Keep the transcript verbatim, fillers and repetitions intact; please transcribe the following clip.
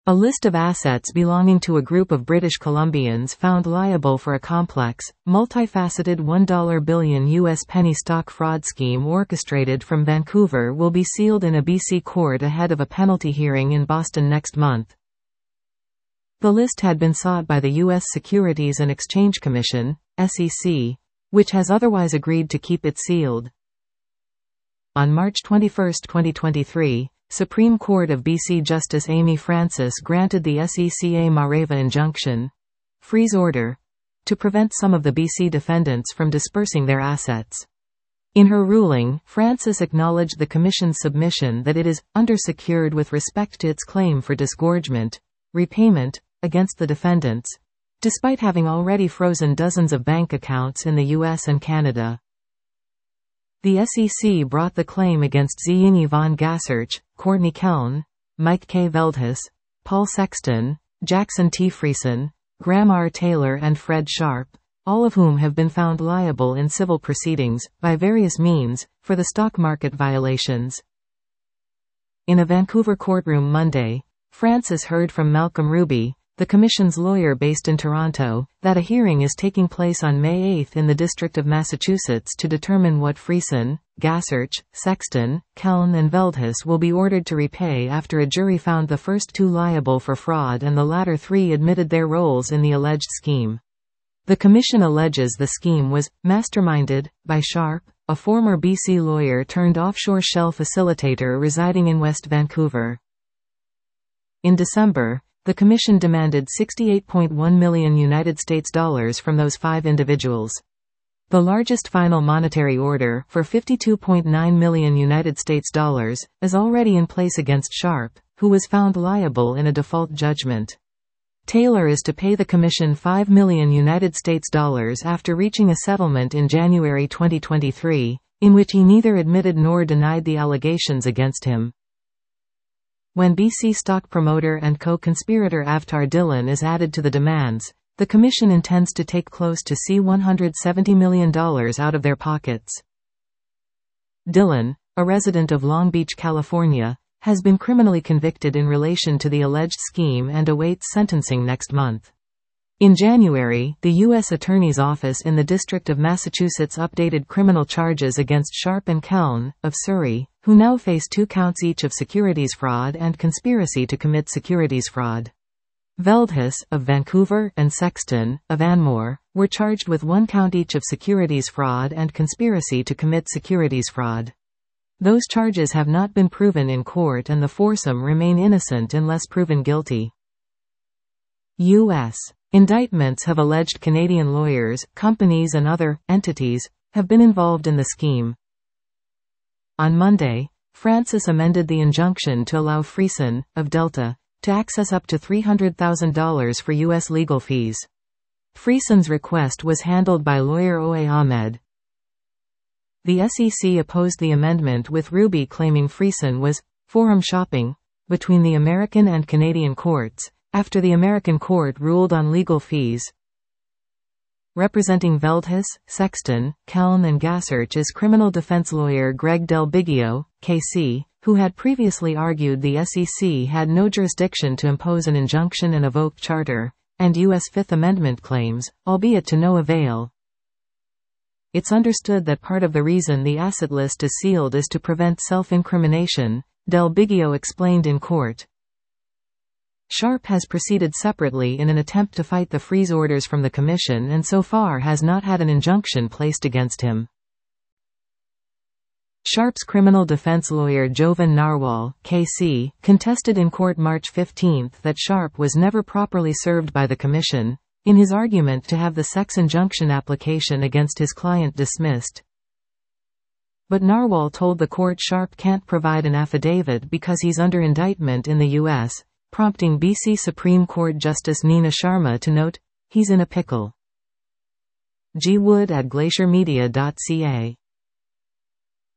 A list of assets belonging to a group of British Columbians found liable for a complex, multifaceted one billion U S penny stock fraud scheme orchestrated from Vancouver will be sealed in a B C court ahead of a penalty hearing in Boston next month. The list had been sought by the U S Securities and Exchange Commission, S E C, which has otherwise agreed to keep it sealed. On March twenty-first, twenty twenty-three, Supreme Court of B C Justice Amy Francis granted the S E C a Mareva injunction, freeze order, to prevent some of the B C defendants from dispersing their assets. In her ruling, Francis acknowledged the Commission's submission that it is undersecured with respect to its claim for disgorgement, repayment, against the defendants, despite having already frozen dozens of bank accounts in the U S and Canada. The S E C brought the claim against Ziying Von Gasserch, Courtney Keln, Mike K. Veldhuis, Paul Sexton, Jackson T. Friesen, Graham R. Taylor and Fred Sharp, all of whom have been found liable in civil proceedings, by various means, for the stock market violations. In a Vancouver courtroom Monday, Francis heard from Malcolm Ruby, the Commission's lawyer based in Toronto, that a hearing is taking place on May eighth in the District of Massachusetts to determine what Friesen, Gasserch, Sexton, Keln and Veldhuis will be ordered to repay after a jury found the first two liable for fraud and the latter three admitted their roles in the alleged scheme. The Commission alleges the scheme was masterminded by Sharp, a former B C lawyer turned offshore shell facilitator residing in West Vancouver. In December, the Commission demanded sixty-eight point one million United States dollars from those five individuals. The largest final monetary order, for fifty-two point nine million United States dollars, is already in place against Sharp, who was found liable in a default judgment. Taylor is to pay the Commission five million United States dollars after reaching a settlement in January twenty twenty-three, in which he neither admitted nor denied the allegations against him. When B C stock promoter and co-conspirator Avtar Dhillon is added to the demands, the Commission intends to take close to one hundred seventy million dollars out of their pockets. Dhillon, a resident of Long Beach, California, has been criminally convicted in relation to the alleged scheme and awaits sentencing next month. In January, the U S Attorney's Office in the District of Massachusetts updated criminal charges against Sharp and Keln, of Surrey, who now face two counts each of securities fraud and conspiracy to commit securities fraud. Veldhuis, of Vancouver, and Sexton, of Anmore, were charged with one count each of securities fraud and conspiracy to commit securities fraud. Those charges have not been proven in court and the foursome remain innocent unless proven guilty. U S indictments have alleged Canadian lawyers, companies and other entities have been involved in the scheme. On Monday, Francis amended the injunction to allow Friesen, of Delta, to access up to three hundred thousand dollars for U S legal fees. Friesen's request was handled by lawyer Oe Ahmed. The S E C opposed the amendment, with Ruby claiming Friesen was forum shopping between the American and Canadian courts, after the American court ruled on legal fees. Representing Veldhuis, Sexton, Keln and Gasserch is criminal defense lawyer Greg Del Biggio, K C, who had previously argued the S E C had no jurisdiction to impose an injunction and evoke charter and U S Fifth Amendment claims, albeit to no avail. It's understood that part of the reason the asset list is sealed is to prevent self-incrimination, Del Biggio explained in court. Sharp has proceeded separately in an attempt to fight the freeze orders from the Commission and so far has not had an injunction placed against him. Sharp's criminal defense lawyer Jovan Narwal, K C, contested in court March fifteenth that Sharp was never properly served by the Commission, in his argument to have the sex injunction application against his client dismissed. But Narwal told the court Sharp can't provide an affidavit because he's under indictment in the U S, prompting B C Supreme Court Justice Nina Sharma to note, "He's in a pickle." G. Wood at glacier media dot c a